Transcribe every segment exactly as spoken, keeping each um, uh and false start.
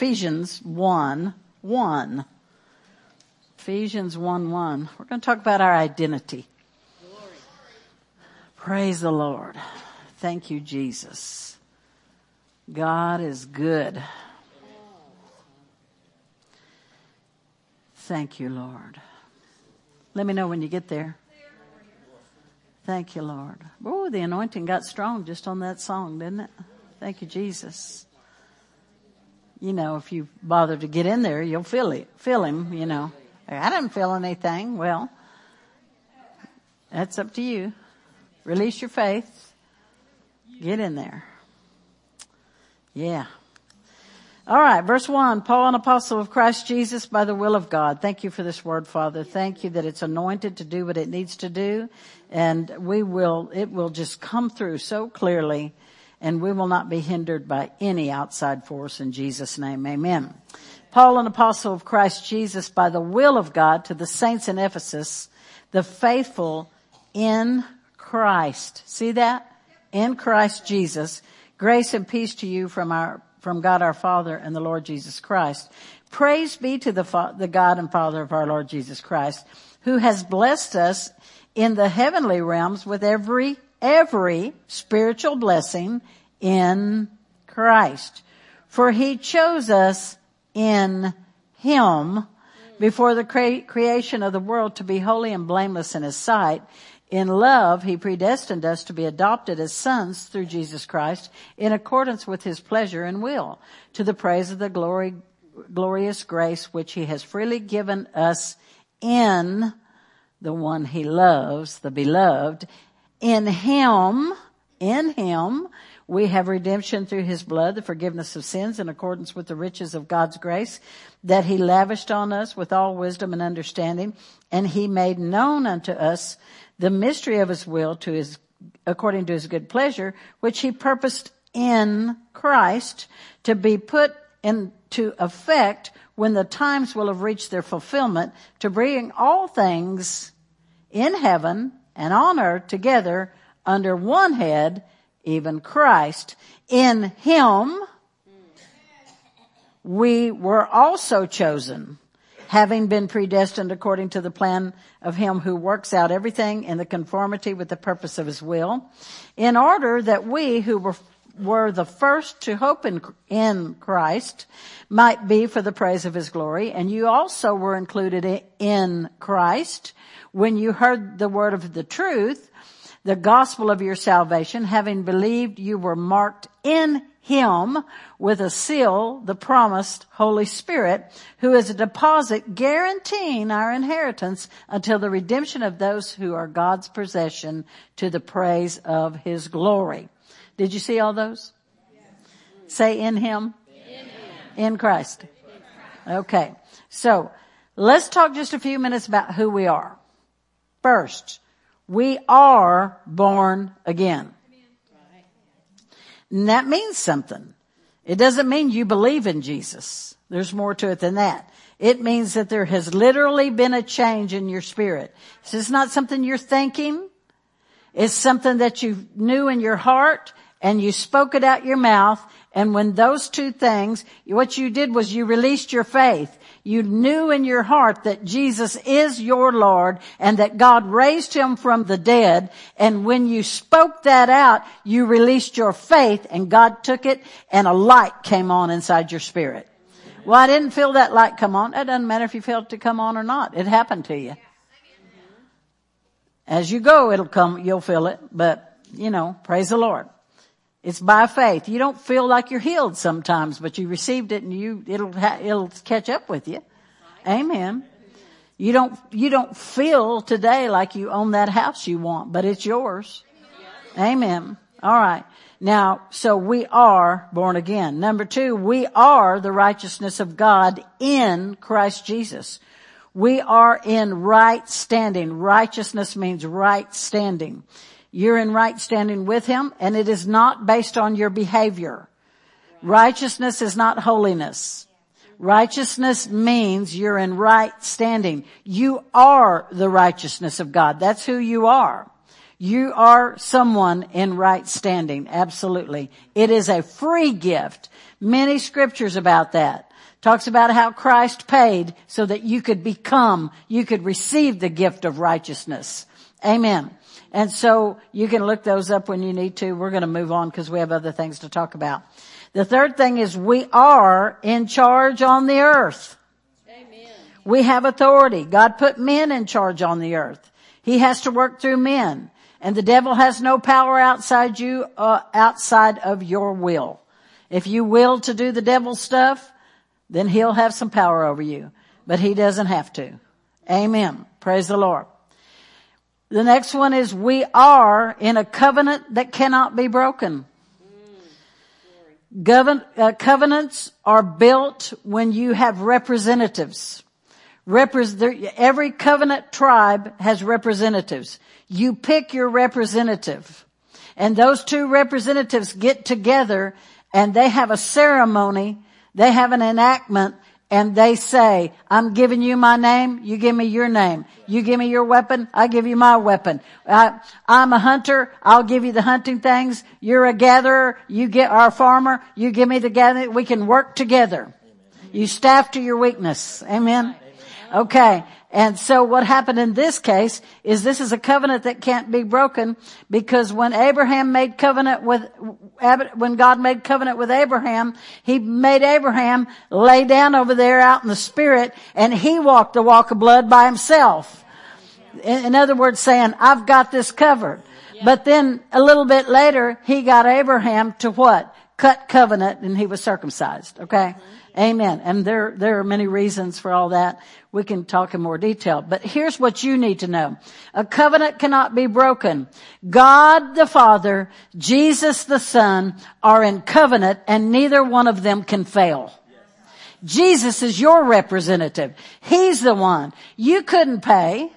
Ephesians one one. Ephesians one one. We're going to talk about our identity. Glory. Praise the Lord. Thank you, Jesus. God is good. Thank you, Lord. Let me know when you get there. Thank you, Lord. Oh, the anointing got strong just on that song, didn't it? Thank you, Jesus. You know, if you bother to get in there, you'll feel it, feel him, you know. I didn't feel anything. Well, that's up to you. Release your faith. Get in there. Yeah. All right, verse one, Paul, an apostle of Christ Jesus by the will of God. Thank you for this word, Father. Thank you that it's anointed to do what it needs to do. And we will, it will just come through so clearly, and we will not be hindered by any outside force in Jesus' name. Amen. Paul, an apostle of Christ Jesus by the will of God, to the saints in Ephesus, the faithful in Christ. See that? In Christ Jesus. Grace and peace to you from our from God our Father and the Lord Jesus Christ. Praise be to the, Fa- the God and Father of our Lord Jesus Christ, who has blessed us in the heavenly realms with every, every spiritual blessing in Christ. For he chose us in him before the cre- creation of the world to be holy and blameless in his sight. In love, he predestined us to be adopted as sons through Jesus Christ in accordance with his pleasure and will, to the praise of the glory, glorious grace which he has freely given us in the one he loves, the beloved. In him, in him, we have redemption through his blood, the forgiveness of sins in accordance with the riches of God's grace that he lavished on us with all wisdom and understanding. And he made known unto us the mystery of his will to his, according to his good pleasure, which he purposed in Christ to be put into effect when the times will have reached their fulfillment, to bring all things in heaven and on earth together under one head, even Christ. In him we were also chosen, having been predestined according to the plan of him who works out everything in the conformity with the purpose of his will, in order that we who were, were the first to hope in, in Christ might be for the praise of his glory. And you also were included in Christ when you heard the word of the truth, the gospel of your salvation. Having believed, you were marked in him with a seal, the promised Holy Spirit, who is a deposit guaranteeing our inheritance until the redemption of those who are God's possession, to the praise of his glory. Did you see all those? Yes. Say in him. In him. In Christ. In Christ. Okay. So let's talk just a few minutes about who we are. First, we are born again. And that means something. It doesn't mean you believe in Jesus. There's more to it than that. It means that there has literally been a change in your spirit. So it's not something you're thinking. It's something that you knew in your heart and you spoke it out your mouth. And when those two things, what you did was you released your faith. You knew in your heart that Jesus is your Lord and that God raised him from the dead. And when you spoke that out, you released your faith and God took it and a light came on inside your spirit. Well, I didn't feel that light come on. It doesn't matter if you felt it to come on or not. It happened to you. As you go, it'll come, you'll feel it. But, you know, praise the Lord. It's by faith. You don't feel like you're healed sometimes, but you received it and you, it'll, ha- it'll catch up with you. Amen. You don't, you don't feel today like you own that house you want, but it's yours. Amen. All right. Now, so we are born again. Number two, we are the righteousness of God in Christ Jesus. We are in right standing. Righteousness means right standing. You're in right standing with him, and it is not based on your behavior. Righteousness is not holiness. Righteousness means you're in right standing. You are the righteousness of God. That's who you are. You are someone in right standing. Absolutely. It is a free gift. Many scriptures about that. Talks about how Christ paid so that you could become, you could receive the gift of righteousness. Amen. And so you can look those up when you need to. We're going to move on because we have other things to talk about. The third thing is we are in charge on the earth. Amen. We have authority. God put men in charge on the earth. He has to work through men. And the devil has no power outside you, uh, outside of your will. If you will to do the devil's stuff, then he'll have some power over you. But he doesn't have to. Amen. Praise the Lord. The next one is we are in a covenant that cannot be broken. Govern, uh, covenants are built when you have representatives. Repres- every covenant tribe has representatives. You pick your representative. And those two representatives get together and they have a ceremony. They have an enactment and they say, I'm giving you my name. You give me your name. You give me your weapon. I give you my weapon. I, I'm a hunter. I'll give you the hunting things. You're a gatherer. You get our farmer. You give me the gathering. We can work together. Amen. You staff to your weakness. Amen. Okay. And so what happened in this case is this is a covenant that can't be broken because when Abraham made covenant with, when God made covenant with Abraham, he made Abraham lay down over there out in the spirit and he walked the walk of blood by himself. In, in other words, saying, I've got this covered. But then a little bit later, he got Abraham to what? Cut covenant and he was circumcised. Okay. Amen. And there, there are many reasons for all that. We can talk in more detail. But here's what you need to know. A covenant cannot be broken. God the Father, Jesus the Son are in covenant and neither one of them can fail. Jesus is your representative. He's the one. You couldn't pay,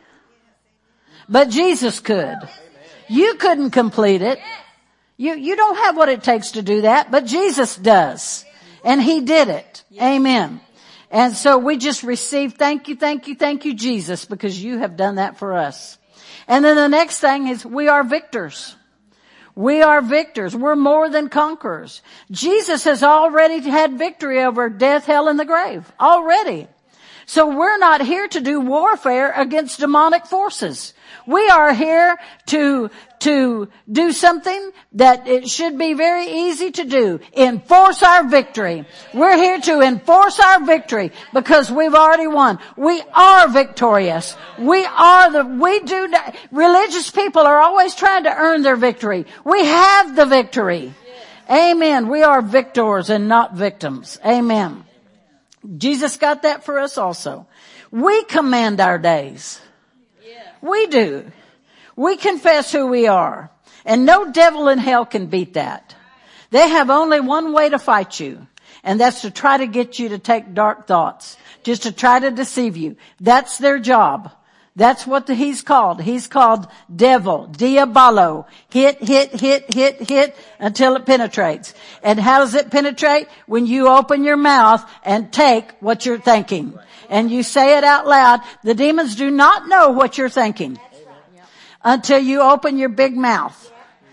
but Jesus could. You couldn't complete it. You, you don't have what it takes to do that, but Jesus does. And he did it. Amen. And so we just receive, thank you, thank you, thank you, Jesus, because you have done that for us. And then the next thing is we are victors. We are victors. We're more than conquerors. Jesus has already had victory over death, hell, and the grave. Already. So we're not here to do warfare against demonic forces. We are here to, to do something that it should be very easy to do. Enforce our victory. We're here to enforce our victory because we've already won. We are victorious. We are the, we do, religious people are always trying to earn their victory. We have the victory. Amen. We are victors and not victims. Amen. Jesus got that for us also. We command our days. We do. We confess who we are. And no devil in hell can beat that. They have only one way to fight you. And that's to try to get you to take dark thoughts. Just to try to deceive you. That's their job. That's what the, he's called. He's called devil, diabolo. Hit, hit, hit, hit, hit until it penetrates. And how does it penetrate? When you open your mouth and take what you're thinking. And you say it out loud. The demons do not know what you're thinking until you open your big mouth.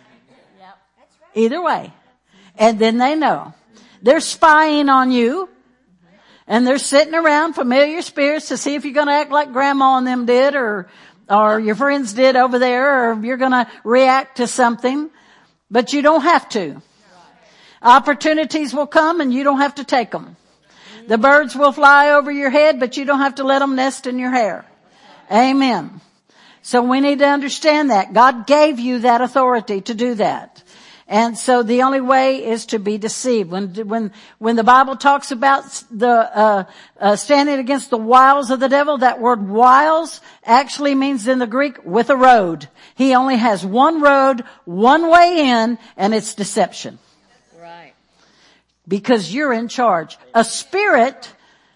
Either way. And then they know. They're spying on you. And they're sitting around familiar spirits to see if you're going to act like grandma and them did or, or your friends did over there, or if you're going to react to something. But you don't have to. Opportunities will come and you don't have to take them. The birds will fly over your head, but you don't have to let them nest in your hair. Amen. So we need to understand that. God gave you that authority to do that. And so the only way is to be deceived. When, when, when the Bible talks about the, uh, uh, standing against the wiles of the devil, that word wiles actually means in the Greek with a road. He only has one road, one way in, and it's deception. Right. Because you're in charge. A spirit,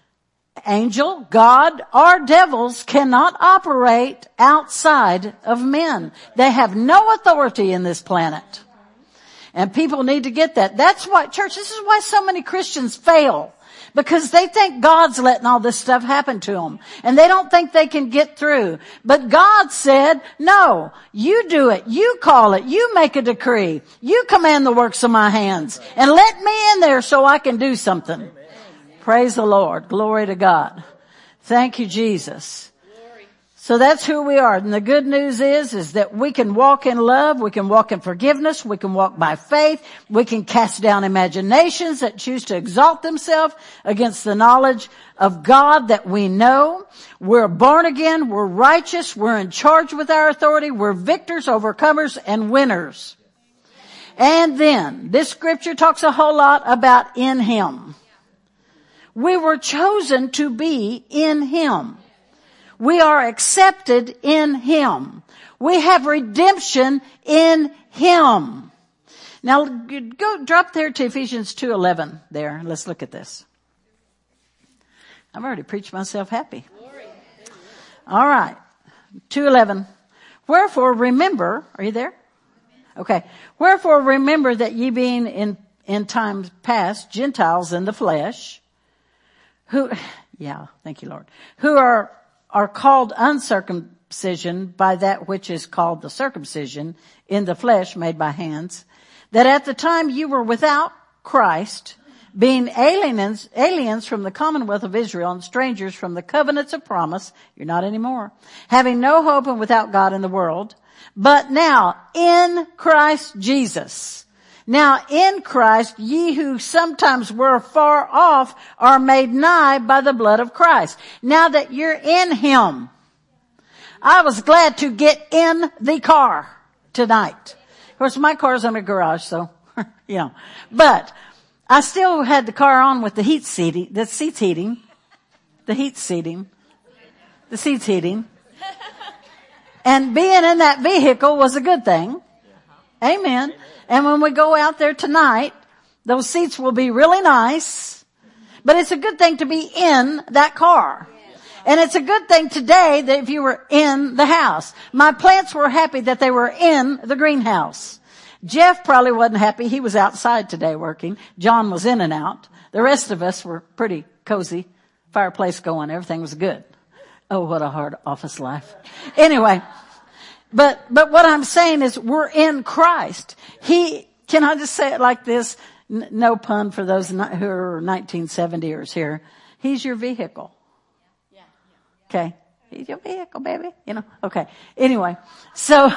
angel, God, or devils cannot operate outside of men. They have no authority in this planet. And people need to get that. That's why, church, this is why so many Christians fail. because they think God's letting all this stuff happen to them. And they don't think they can get through. But God said, no, you do it. You call it. You make a decree. You command the works of my hands. And let me in there so I can do something. Amen. Praise the Lord. Glory to God. Thank you, Jesus. So that's who we are. And the good news is, is that we can walk in love. We can walk in forgiveness. We can walk by faith. We can cast down imaginations that choose to exalt themselves against the knowledge of God that we know. We're born again. We're righteous. We're in charge with our authority. We're victors, overcomers, and winners. And then this scripture talks a whole lot about in Him. We were chosen to be in Him. We are accepted in Him. We have redemption in Him. Now, go drop there to Ephesians two eleven there. Let's look at this. I've already preached myself happy. All right. two eleven. Wherefore remember, are you there? Okay. Wherefore remember that ye being in, in times past Gentiles in the flesh, who, yeah, thank you, Lord, who are are called uncircumcision by that which is called the circumcision in the flesh made by hands, that at the time you were without Christ, being aliens, aliens from the commonwealth of Israel and strangers from the covenants of promise, you're not anymore, having no hope and without God in the world, but now in Christ Jesus. Now in Christ, ye who sometimes were far off are made nigh by the blood of Christ. Now that you're in Him. I was glad to get in the car tonight. Of course, my car's in a garage, so, you know. But I still had the car on with the heat seating, the seats heating, the heat seating, the seats heating. And being in that vehicle was a good thing. Amen. And when we go out there tonight, those seats will be really nice. But it's a good thing to be in that car. And it's a good thing today that if you were in the house. My plants were happy that they were in the greenhouse. Jeff probably wasn't happy. He was outside today working. John was in and out. The rest of us were pretty cozy. Fireplace going. Everything was good. Oh, what a hard office life. Anyway. But, but what I'm saying is we're in Christ. He, can I just say it like this? N- no pun for those who are nineteen seventyers here. He's your vehicle. Okay. He's your vehicle, baby. You know, okay. Anyway, so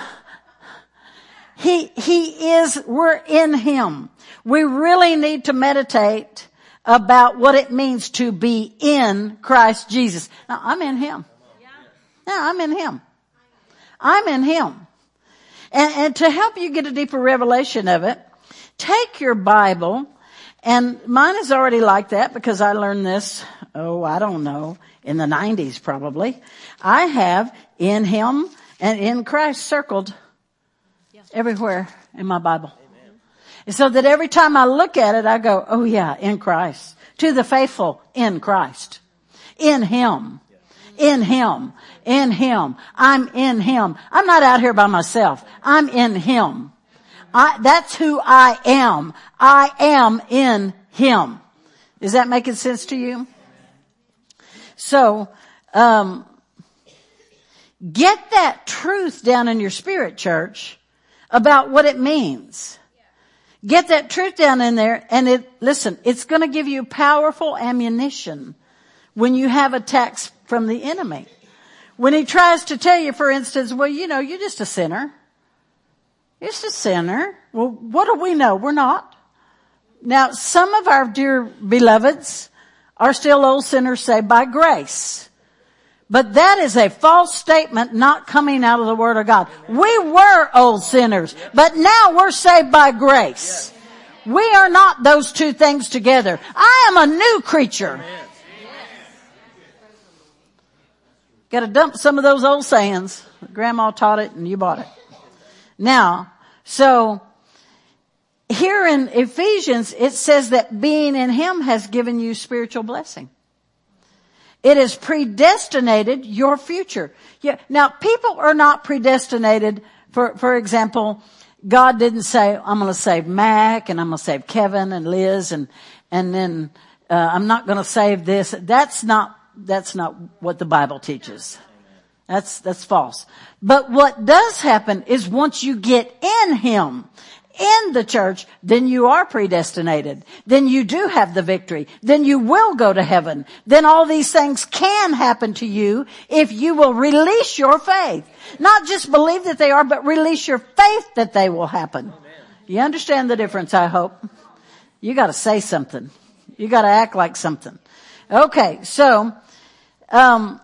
he, he is, we're in Him. We really need to meditate about what it means to be in Christ Jesus. Now, I'm in Him. Now, I'm in Him. I'm in Him. And, and to help you get a deeper revelation of it, take your Bible, and mine is already like that because I learned this, oh, I don't know, in the nineties probably. I have in Him and in Christ circled everywhere in my Bible. And so that every time I look at it, I go, oh yeah, in Christ. To the faithful, in Christ. In Him. In Him. In Him. I'm in Him. I'm not out here by myself. I'm in Him. I, that's who I am. I am in Him. Is that making sense to you? So, um, get that truth down in your spirit, church, about what it means. Get that truth down in there, and it, listen, it's going to give you powerful ammunition when you have attacks from the enemy. When he tries to tell you, for instance, well, you know, you're just a sinner. You're just a sinner. Well, what do we know? We're not. Now, some of our dear beloveds are still old sinners saved by grace. But that is a false statement not coming out of the Word of God. We were old sinners, but now we're saved by grace. We are not those two things together. I am a new creature. Got to dump some of those old sayings. Grandma taught it and you bought it. Now, so here in Ephesians, it says that being in Him has given you spiritual blessing. It has predestinated your future. Yeah. Now, people are not predestinated. For, for example, God didn't say, I'm going to save Mac and I'm going to save Kevin and Liz and, and then, uh, I'm not going to save this. That's not, that's not what the Bible teaches. That's, that's false. But what does happen is once you get in Him, in the church, then you are predestinated. Then you do have the victory. Then you will go to heaven. Then all these things can happen to you if you will release your faith. Not just believe that they are, but release your faith that they will happen. You understand the difference, I hope. You got to say something. You got to act like something. Okay, so um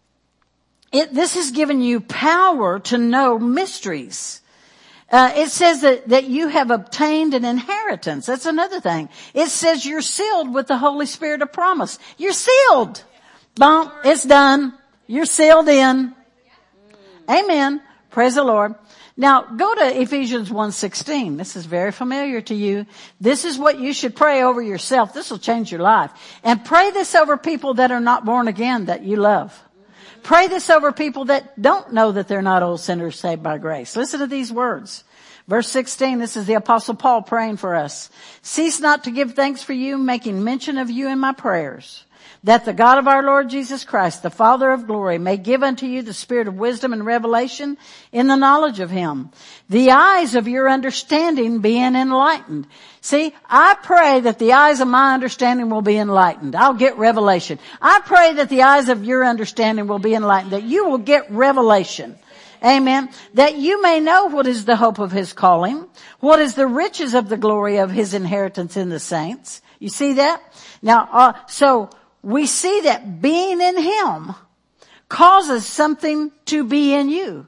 it, this has given you power to know mysteries. Uh, it says that, that you have obtained an inheritance. That's another thing. It says you're sealed with the Holy Spirit of promise. You're sealed. Boom. It's done. You're sealed in. Amen. Praise the Lord. Now go to Ephesians one sixteen. This is very familiar to you. This is what you should pray over yourself. This will change your life. And pray this over people that are not born again that you love. Pray this over people that don't know that they're not old sinners saved by grace. Listen to these words. Verse sixteen, this is the Apostle Paul praying for us. Cease not to give thanks for you, making mention of you in my prayers, that the God of our Lord Jesus Christ, the Father of glory, may give unto you the spirit of wisdom and revelation in the knowledge of Him, the eyes of your understanding being enlightened. See, I pray that the eyes of my understanding will be enlightened. I'll get revelation. I pray that the eyes of your understanding will be enlightened, that you will get revelation. Amen. That you may know what is the hope of His calling, what is the riches of the glory of His inheritance in the saints. You see that? Now, uh, so we see that being in Him causes something to be in you.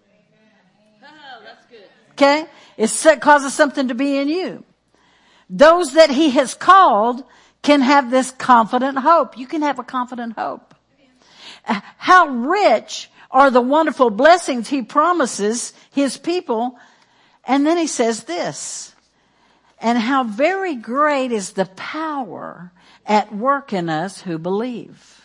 Oh, that's good. Okay? It causes something to be in you. Those that He has called can have this confident hope. You can have a confident hope. How rich are the wonderful blessings He promises His people. And then He says this, and how very great is the power at work in us who believe.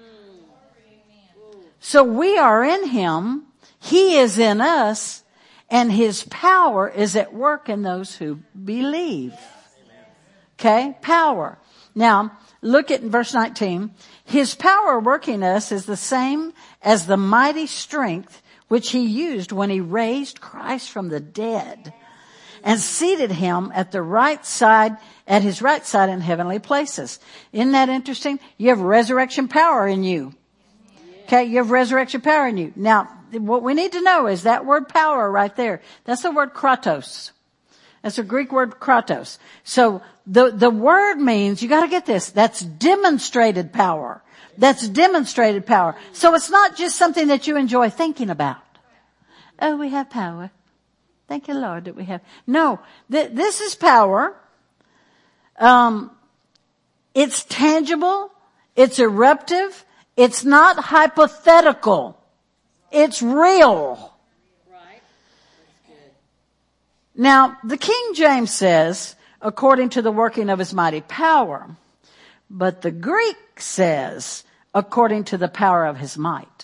So we are in Him, He is in us, and His power is at work in those who believe. Okay, power. Now, look at verse nineteen. His power working us is the same as the mighty strength which He used when He raised Christ from the dead and seated Him at the right side, at His right side in heavenly places. Isn't that interesting? You have resurrection power in you. Okay, you have resurrection power in you. Now, what we need to know is that word power right there. That's the word kratos. That's a Greek word kratos. So the, the word means, you gotta get this, that's demonstrated power. That's demonstrated power. So it's not just something that you enjoy thinking about. Oh, we have power. Thank you, Lord, that we have. No, th- this is power. Um, it's tangible. It's eruptive. It's not hypothetical. It's real. Right. That's good. Now, the King James says, according to the working of His mighty power. But the Greek says, according to the power of His might.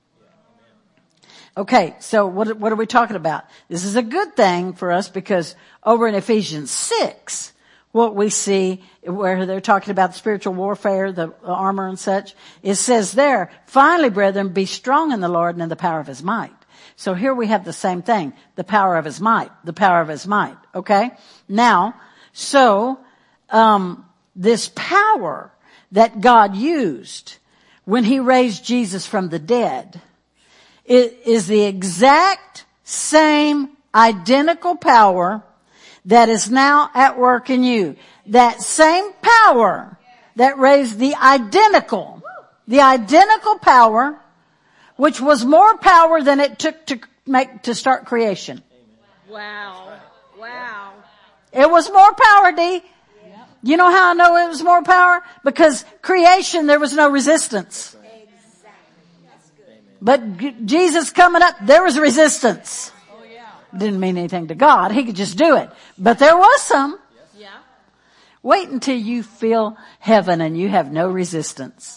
Okay, so what, what are we talking about? This is a good thing for us because over in Ephesians six, what we see where they're talking about spiritual warfare, the armor and such, it says there, finally, brethren, be strong in the Lord and in the power of His might. So here we have the same thing, the power of His might, the power of His might, okay? Now, so, um, this power that God used when He raised Jesus from the dead, it is the exact same identical power that is now at work in you. That same power that raised the identical, the identical power, which was more power than it took to make, to start creation. Wow. Wow. It was more power, D. You know how I know it was more power? Because creation, there was no resistance. But Jesus coming up, there was resistance. Didn't mean anything to God. He could just do it. But there was some. Yeah. Wait until you feel heaven and you have no resistance.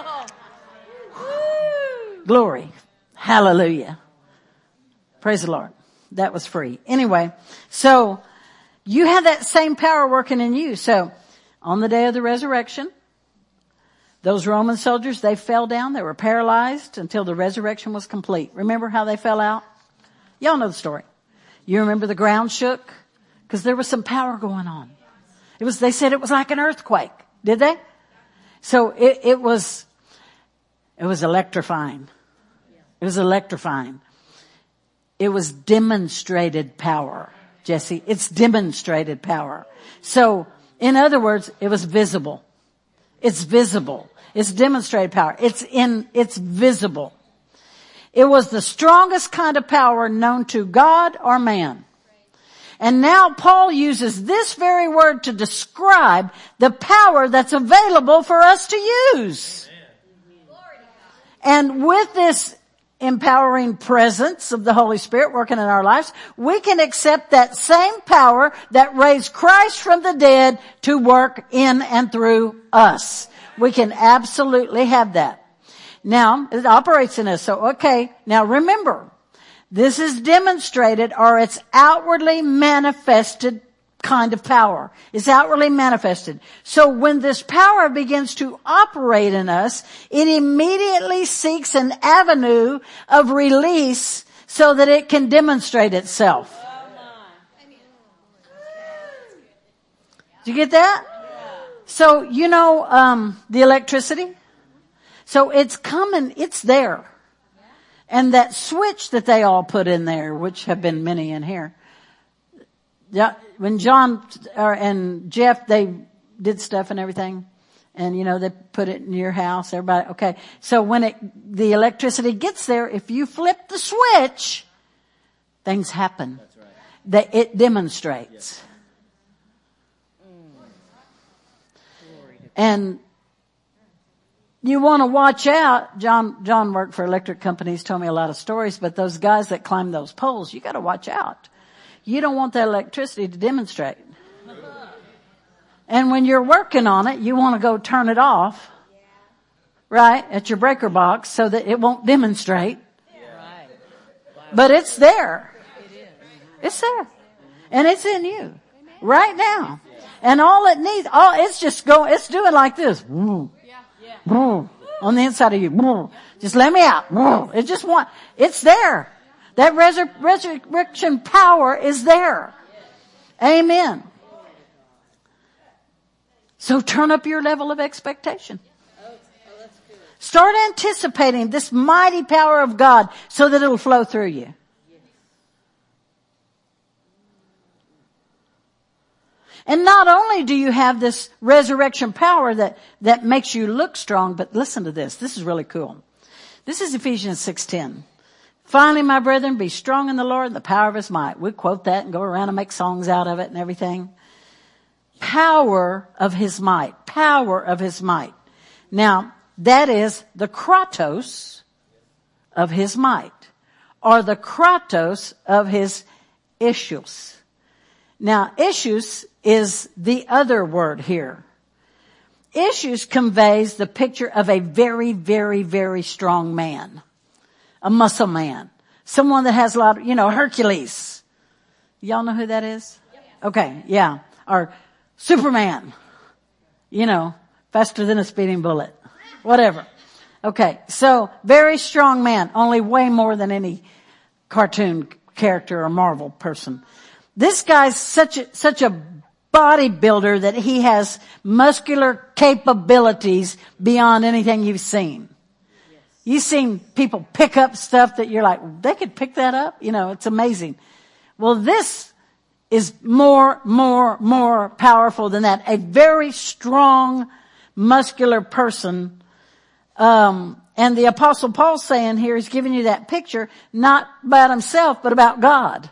Glory. Hallelujah. Praise the Lord. That was free. Anyway, so you have that same power working in you. So on the day of the resurrection, Those Roman soldiers, they fell down. They were paralyzed until the resurrection was complete. Remember how they fell out? Y'all know the story. You remember the ground shook? Because there was some power going on. It was, they said it was like an earthquake. Did they? So it, it was, it was electrifying. It was electrifying. It was demonstrated power, Jesse. It's demonstrated power. So, in other words, it was visible. It's visible. It's demonstrated power. It's in, it's visible. It was the strongest kind of power known to God or man. And now Paul uses this very word to describe the power that's available for us to use. And with this empowering presence of the Holy Spirit working in our lives, we can accept that same power that raised Christ from the dead to work in and through us. We can absolutely have that. Now, it operates in us. So, okay, now remember, this is demonstrated or it's outwardly manifested kind of power. It's outwardly manifested. So when this power begins to operate in us, it immediately seeks an avenue of release so that it can demonstrate itself. Did you get that? So, you know, um, the electricity? So it's coming, it's there. And that switch that they all put in there, which have been many in here, yeah, when John or, and Jeff, they did stuff and everything, and you know, they put it in your house, everybody, okay. So when it, the electricity gets there, if you flip the switch, things happen. That's right. That it demonstrates. Yes. And you want to watch out. John, John worked for electric companies, told me a lot of stories, but those guys that climb those poles, you got to watch out. You don't want that electricity to demonstrate. And when you're working on it, you want to go turn it off, right, at your breaker box so that it won't demonstrate. But it's there. It's there. And it's in you right now. And all it needs, all it's just go, it's doing like this. On the inside of you. Just let me out. It just want, it's there. That resur- resurrection power is there. Amen. So turn up your level of expectation. Start anticipating this mighty power of God so that it'll flow through you. And not only do you have this resurrection power that, that makes you look strong, but listen to this. This is really cool. This is Ephesians six ten. Finally, my brethren, be strong in the Lord and the power of his might. We quote that and go around and make songs out of it and everything. Power of his might. Power of his might. Now, that is the kratos of his might. Or the kratos of his issues. Now, issues is the other word here. Issues conveys the picture of a very, very, very strong man. A muscle man. Someone that has a lot of, you know, Hercules. Y'all know who that is? Okay, yeah. Or Superman. You know, faster than a speeding bullet. Whatever. Okay, so very strong man. Only way more than any cartoon character or Marvel person. This guy's such a, such a bodybuilder that he has muscular capabilities beyond anything you've seen. You've seen people pick up stuff that you're like, they could pick that up? You know, it's amazing. Well, this is more, more, more powerful than that. A very strong, muscular person. Um, and the Apostle Paul's saying here, he's giving you that picture, not about himself, but about God.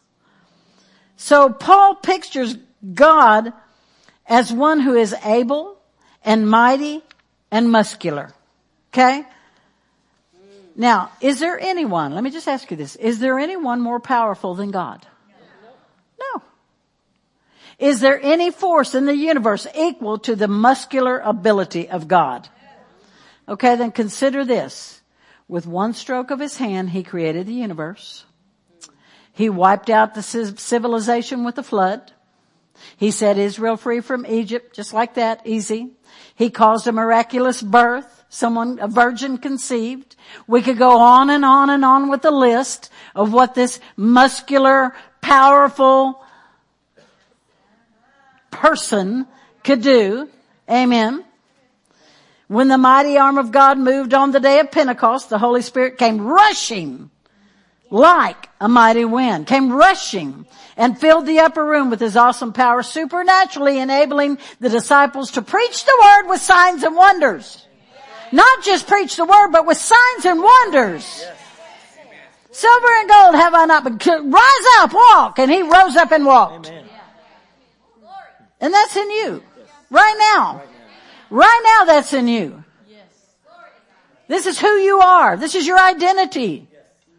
So Paul pictures God as one who is able and mighty and muscular. Okay? Now, is there anyone, let me just ask you this, is there anyone more powerful than God? No. Is there any force in the universe equal to the muscular ability of God? Okay, then consider this. With one stroke of his hand, he created the universe. He wiped out the civilization with a flood. He set Israel free from Egypt, just like that, easy. He caused a miraculous birth. Someone, a virgin conceived. We could go on and on and on with the list of what this muscular, powerful person could do. Amen. When the mighty arm of God moved on the day of Pentecost, the Holy Spirit came rushing like a mighty wind, came rushing and filled the upper room with his awesome power, supernaturally enabling the disciples to preach the word with signs and wonders. Not just preach the word, but with signs and wonders. Silver and gold have I not, but rise up, walk. And he rose up and walked. Amen. And that's in you. Right now. Right now that's in you. This is who you are. This is your identity.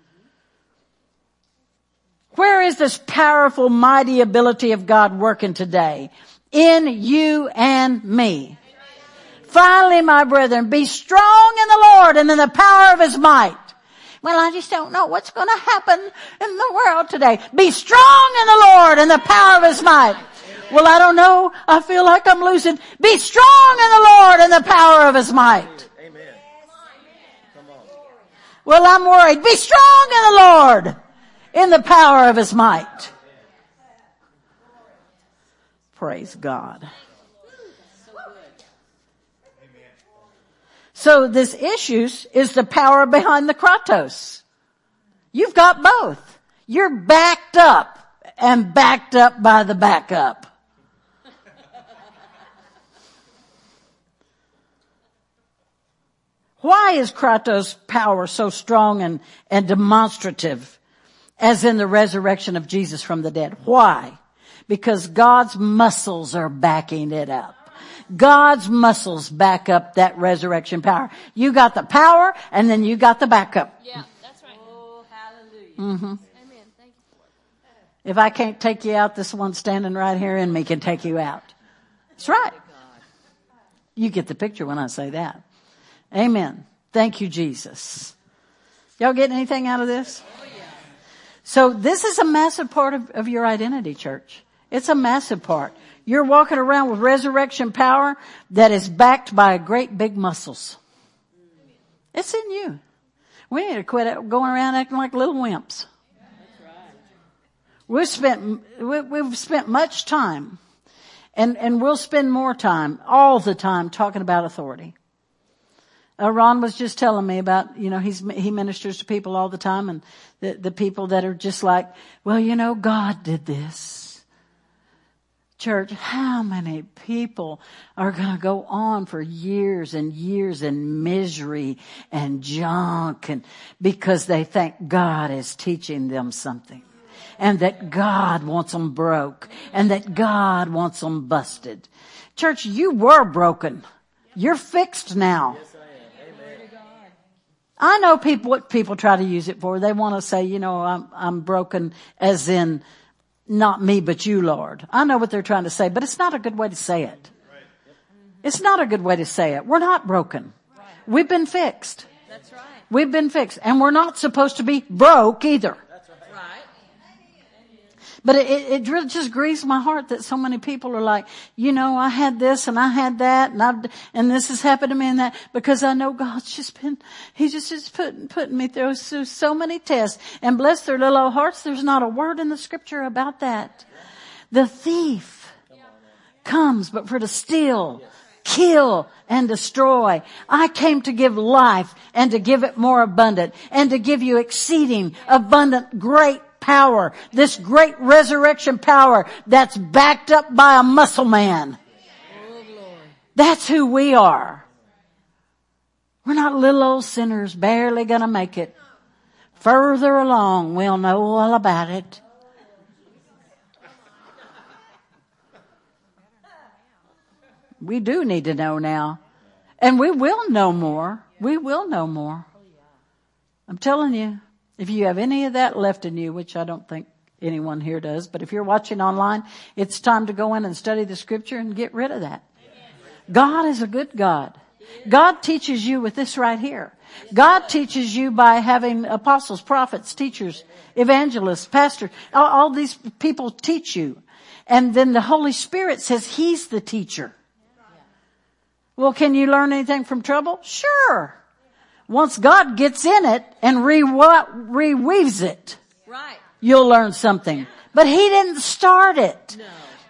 Where is this powerful, mighty ability of God working today? In you and me. Finally, my brethren, be strong in the Lord and in the power of his might. Well, I just don't know what's going to happen in the world today. Be strong in the Lord and the power of his might. Well, I don't know. I feel like I'm losing. Be strong in the Lord and the power of his might. Amen. Come on. Well, I'm worried. Be strong in the Lord in the power of his might. Praise God. So this issues is the power behind the kratos. You've got both. You're backed up and backed up by the backup. Why is kratos power so strong and, and demonstrative as in the resurrection of Jesus from the dead? Why? Because God's muscles are backing it up. God's muscles back up that resurrection power. You got the power and then you got the backup. Yeah, that's right. Oh, hallelujah. Mm-hmm. Amen. Thank you for it. If I can't take you out, this one standing right here in me can take you out. That's right. You get the picture when I say that. Amen. Thank you, Jesus. Y'all getting anything out of this? Oh, yeah. So this is a massive part of, of your identity, church. It's a massive part. You're walking around with resurrection power that is backed by great big muscles. It's in you. We need to quit going around acting like little wimps. That's right. We've spent, we, we've spent much time and, and we'll spend more time all the time talking about authority. Uh, Ron was just telling me about, you know, he's, he ministers to people all the time and the, the people that are just like, well, you know, God did this. Church, how many people are going to go on for years and years in misery and junk and because they think God is teaching them something and that God wants them broke and that God wants them busted. Church, you were broken. You're fixed now. I know people, what people try to use it for. They want to say, you know, I'm, I'm broken as in not me, but you, Lord. I know what they're trying to say, but it's not a good way to say it. It's not a good way to say it. We're not broken. We've been fixed. That's right. We've been fixed. And we're not supposed to be broke either. Right. But it, it, it just grieves my heart that so many people are like, you know, I had this and I had that and I've, and this has happened to me and that because I know God's just been, He's just, just putting, putting me through so, so many tests and bless their little old hearts. There's not a word in the scripture about that. The thief comes but for to steal, kill and destroy. I came to give life and to give it more abundant and to give you exceeding abundant great power, this great resurrection power that's backed up by a muscle man. Oh, glory. That's who we are. We're not little old sinners barely gonna make it. Further along, we'll know all about it. We do need to know now. And we will know more. We will know more. I'm telling you. If you have any of that left in you, which I don't think anyone here does, but if you're watching online, it's time to go in and study the scripture and get rid of that. God is a good God. God teaches you with this right here. God teaches you by having apostles, prophets, teachers, evangelists, pastors. All, all these people teach you. And then the Holy Spirit says He's the teacher. Well, can you learn anything from trouble? Sure. Once God gets in it and re- reweaves it, Right. you'll learn something. But he didn't start it. No.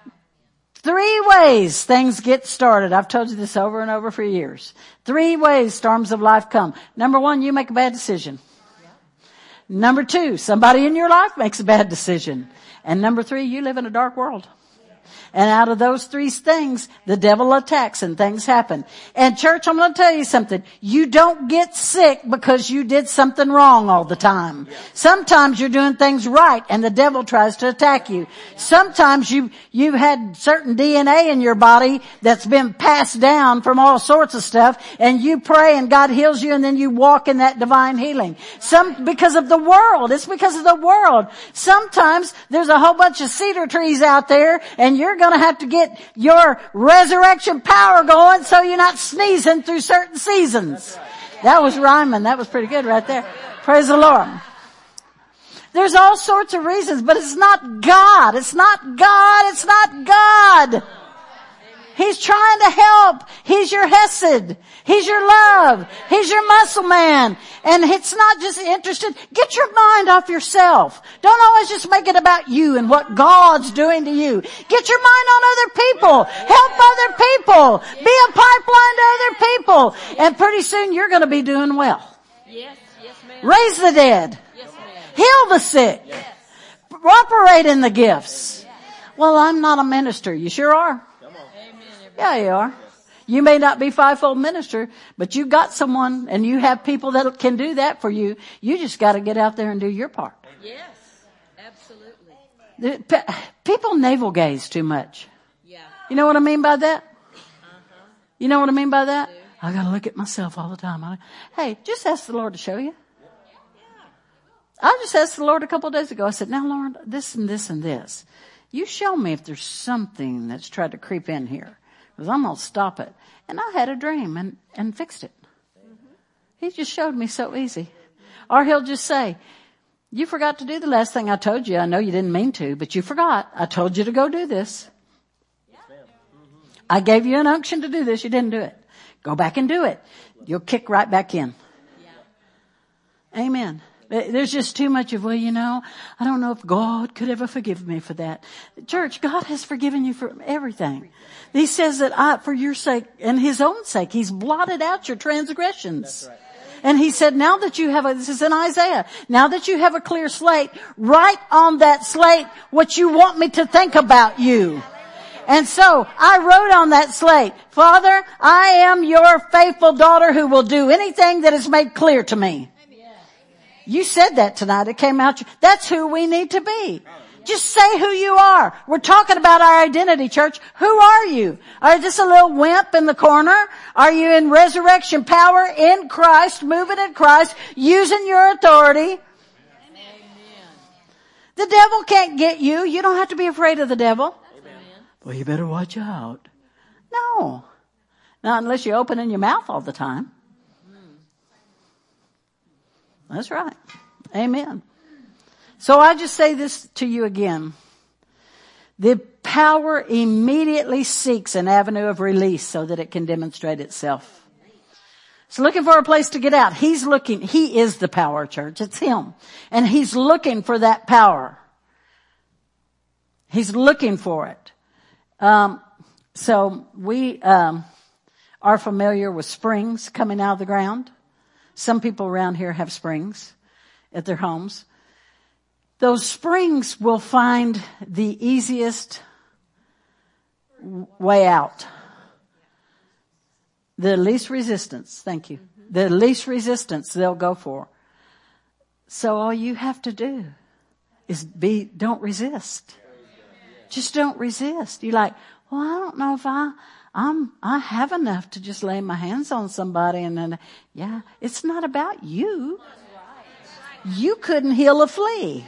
Three ways things get started. I've told you this over and over for years. Three ways storms of life come. Number one, you make a bad decision. Number two, somebody in your life makes a bad decision. And number three, you live in a dark world. And out of those three things, the devil attacks and things happen. And church, I'm going to tell you something. You don't get sick because you did something wrong all the time. Sometimes you're doing things right and the devil tries to attack you. Sometimes you, you've had certain D N A in your body that's been passed down from all sorts of stuff, and you pray and God heals you, and then you walk in that divine healing. Some, because of the world. It's because of the world. Sometimes there's a whole bunch of cedar trees out there and you're going to have to get your resurrection power going so you're not sneezing through certain seasons. That was rhyming. That was pretty good right there. Praise the Lord. There's all sorts of reasons, but it's not God. It's not God. It's not God. He's trying to help. He's your Hesed. He's your love. He's your muscle man. And it's not just interested. Get your mind off yourself. Don't always just make it about you and what God's doing to you. Get your mind on other people. Help other people. Be a pipeline to other people. And pretty soon you're going to be doing well. Yes, yes, ma'am. Raise the dead. Yes, ma'am. Heal the sick. Yes. Operate in the gifts. Well, I'm not a minister. You sure are. Yeah, you are. You may not be fivefold minister, but you got someone and you have people that can do that for you. You just got to get out there and do your part. Yes, absolutely. The, pe- people navel gaze too much. Yeah. You know what I mean by that? Uh-huh. You know what I mean by that? I got to look at myself all the time. I, hey, just ask the Lord to show you. I just asked the Lord a couple of days ago. I said, now Lord, this and this and this. You show me if there's something that's tried to creep in here. Because I'm going to stop it. And I had a dream and, and fixed it. Mm-hmm. He just showed me so easy. Or he'll just say, you forgot to do the last thing I told you. I know you didn't mean to, but you forgot. I told you to go do this. Yeah. Mm-hmm. I gave you an unction to do this. You didn't do it. Go back and do it. You'll kick right back in. Yeah. Amen. There's just too much of, well, you know, I don't know if God could ever forgive me for that. Church, God has forgiven you for everything. He says that I, for your sake and his own sake, he's blotted out your transgressions. That's right. And he said, now that you have a, this is in Isaiah, now that you have a clear slate, write on that slate what you want me to think about you. And so I wrote on that slate, Father, I am your faithful daughter who will do anything that is made clear to me. You said that tonight. It came out. That's who we need to be. Just say who you are. We're talking about our identity, church. Who are you? Are you just a little wimp in the corner? Are you in resurrection power in Christ, moving in Christ, using your authority? Amen. The devil can't get you. You don't have to be afraid of the devil. Amen. Well, you better watch out. No. Not unless you're opening your mouth all the time. That's right. Amen. So I just say this to you again. The power immediately seeks an avenue of release so that it can demonstrate itself. It's looking for a place to get out. He's looking, he is the power, church. It's him. And he's looking for that power. He's looking for it. Um, so we um, are familiar with springs coming out of the ground. Some people around here have springs at their homes. Those springs will find the easiest way out. The least resistance. Thank you. The least resistance they'll go for. So all you have to do is be, don't resist. Just don't resist. You're like, well, I don't know if I, I'm, I have enough to just lay my hands on somebody and then, yeah, it's not about you. You couldn't heal a flea.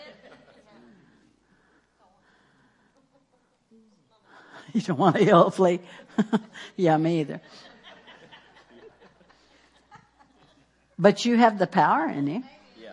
You don't want to heal a flea? Yeah, me either. But you have the power in you. Yeah.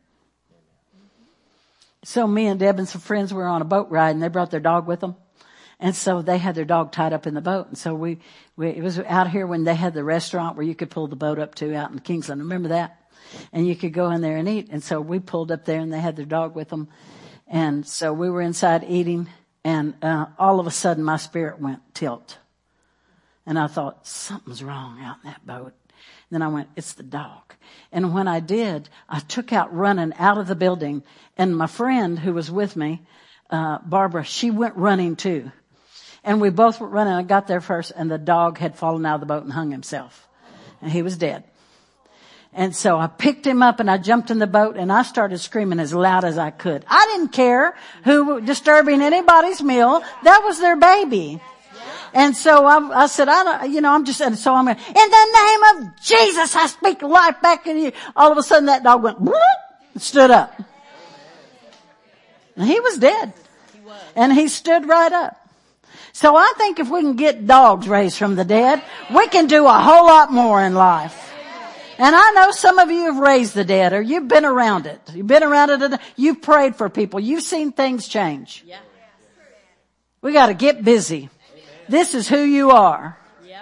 So me and Deb and some friends were on a boat ride and they brought their dog with them. And so they had their dog tied up in the boat. And so we, we, it was out here when they had the restaurant where you could pull the boat up to out in Kingsland. Remember that? And you could go in there and eat. And so we pulled up there and they had their dog with them. And so we were inside eating, and uh, all of a sudden my spirit went tilt. And I thought, something's wrong out in that boat. And then I went, it's the dog. And when I did, I took out running out of the building. And my friend who was with me, uh, Barbara, she went running too. And we both were running. I got there first, and the dog had fallen out of the boat and hung himself. And he was dead. And so I picked him up and I jumped in the boat and I started screaming as loud as I could. I didn't care who disturbing anybody's meal. That was their baby. And so I, I said, I don't, you know, I'm just, and so I'm going, in the name of Jesus, I speak life back in you. All of a sudden that dog went, and stood up. And he was dead. And he stood right up. So I think if we can get dogs raised from the dead, we can do a whole lot more in life. And I know some of you have raised the dead, or you've been around it. You've been around it. You've prayed for people. You've seen things change. Yeah. We got to get busy. This is who you are. Yeah.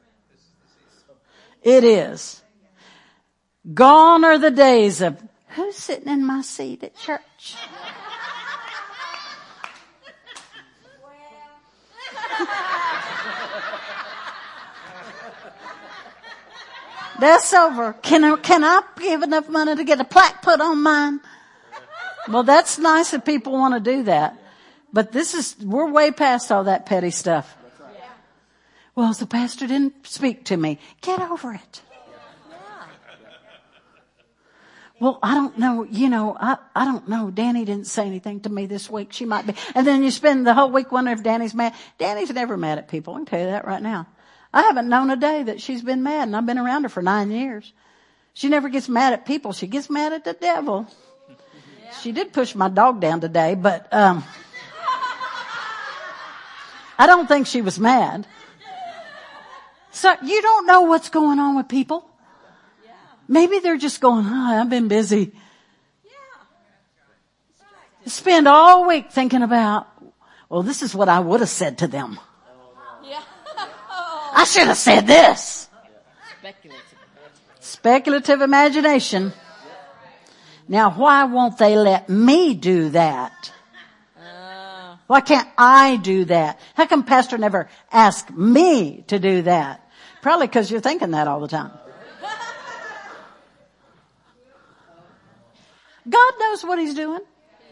It is. Gone are the days of, who's sitting in my seat at church? That's over. Can I, can I give enough money to get a plaque put on mine? Well, that's nice if people want to do that. But this is, we're way past all that petty stuff. Well, the pastor didn't speak to me. Get over it. Well, I don't know, you know, I, I don't know. Danny didn't say anything to me this week. She might be. And then you spend the whole week wondering if Danny's mad. Danny's never mad at people. I can tell you that right now. I haven't known a day that she's been mad, and I've been around her for nine years. She never gets mad at people. She gets mad at the devil. Yeah. She did push my dog down today, but um I don't think she was mad. So you don't know what's going on with people. Yeah. Maybe they're just going, oh, I've been busy. Yeah. Spend all week thinking about, well, this is what I would have said to them. Yeah. I should have said this. Speculative. Speculative imagination. Now, why won't they let me do that? Why can't I do that? How come pastor never asked me to do that? Probably because you're thinking that all the time. God knows what he's doing.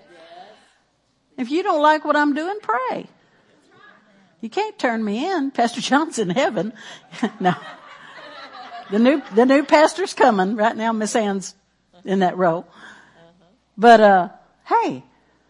If you don't like what I'm doing, pray. You can't turn me in. Pastor John's in heaven. No. The new, the new pastor's coming. Right now, Miss Ann's in that role. But, uh, hey,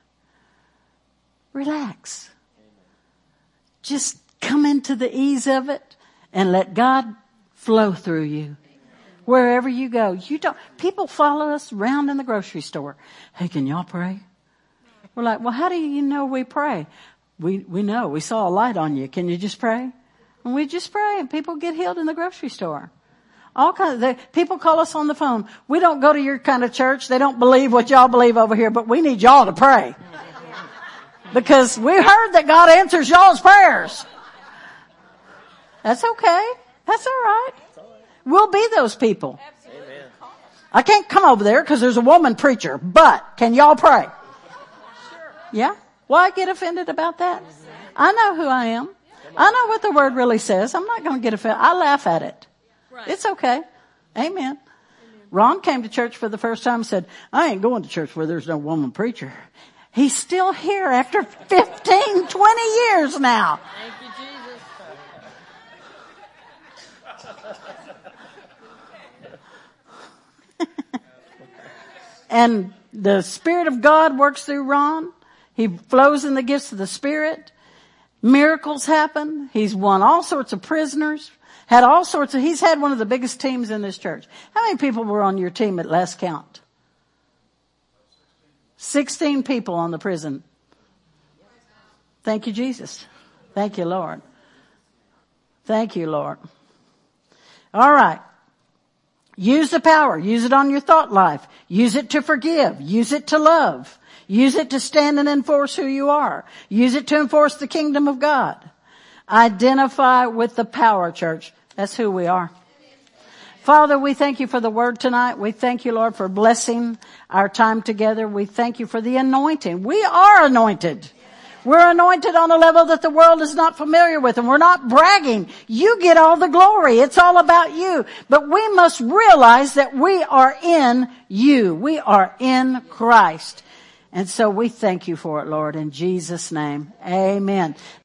relax. Just come into the ease of it and let God flow through you. Wherever you go, you don't, people follow us around in the grocery store. Hey, can y'all pray? We're like, well, how do you know we pray? We, we know. We saw a light on you. Can you just pray? And we just pray, and people get healed in the grocery store. All kinds of, they, people call us on the phone. We don't go to your kind of church. They don't believe what y'all believe over here, but we need y'all to pray. Because we heard that God answers y'all's prayers. That's okay. That's all right. We'll be those people. I can't come over there because there's a woman preacher, but can y'all pray? Yeah? Why get offended about that? I know who I am. I know what the word really says. I'm not going to get offended. I laugh at it. It's okay. Amen. Ron came to church for the first time and said, I ain't going to church where there's no woman preacher. He's still here after fifteen, twenty years now. Thank you, Jesus. And the Spirit of God works through Ron. He flows in the gifts of the Spirit. Miracles happen. He's won all sorts of prisoners. Had all sorts of, he's had one of the biggest teams in this church. How many people were on your team at last count? Sixteen people on the prison. Thank you, Jesus. Thank you, Lord. Thank you, Lord. All right. Use the power. Use it on your thought life. Use it to forgive. Use it to love. Use it to stand and enforce who you are. Use it to enforce the kingdom of God. Identify with the power, church. That's who we are. Father, we thank you for the word tonight. We thank you, Lord, for blessing our time together. We thank you for the anointing. We are anointed. We're anointed on a level that the world is not familiar with, and we're not bragging. You get all the glory. It's all about you. But we must realize that we are in you. We are in Christ. And so we thank you for it, Lord, in Jesus' name. Amen.